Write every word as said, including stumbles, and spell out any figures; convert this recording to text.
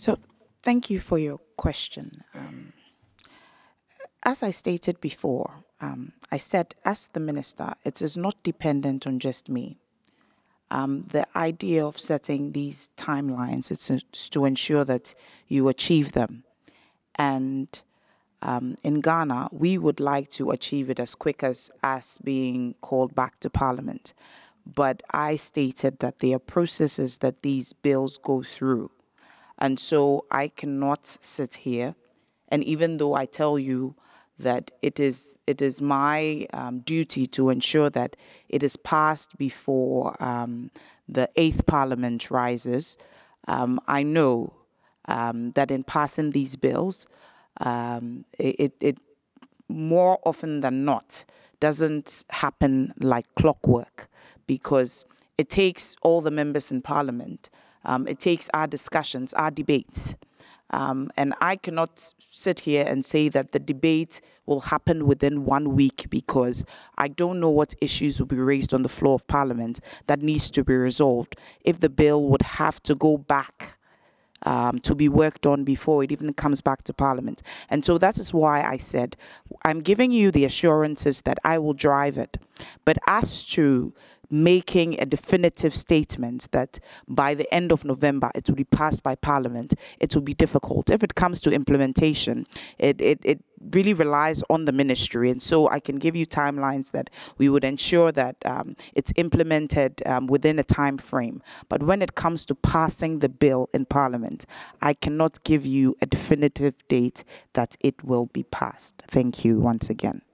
So, thank you for your question. Um, as I stated before, um, I said, as the minister, it is not dependent on just me. Um, the idea of setting these timelines is to is to ensure that you achieve them. And um, in Ghana, we would like to achieve it as quick as as being called back to Parliament. But I stated that there are processes that these bills go through. And so I cannot sit here. And even though I tell you that it is it is my um, duty to ensure that it is passed before um, the eighth Parliament rises, um, I know um, that in passing these bills, um, it, it, it more often than not doesn't happen like clockwork because it takes all the members in parliament. Um, it takes our discussions, our debates. Um, and I cannot sit here and say that the debate will happen within one week because I don't know what issues will be raised on the floor of parliament that needs to be resolved. If the bill would have to go back um, to be worked on before it even comes back to Parliament. And so that is why I said, I'm giving you the assurances that I will drive it. But as to making a definitive statement that by the end of November it will be passed by Parliament, it will be difficult. If it comes to implementation, it, it, it really relies on the ministry. And so I can give you timelines that we would ensure that um, it's implemented um, within a time frame. But when it comes to passing the bill in Parliament, I cannot give you a definitive date that it will be passed. Thank you once again.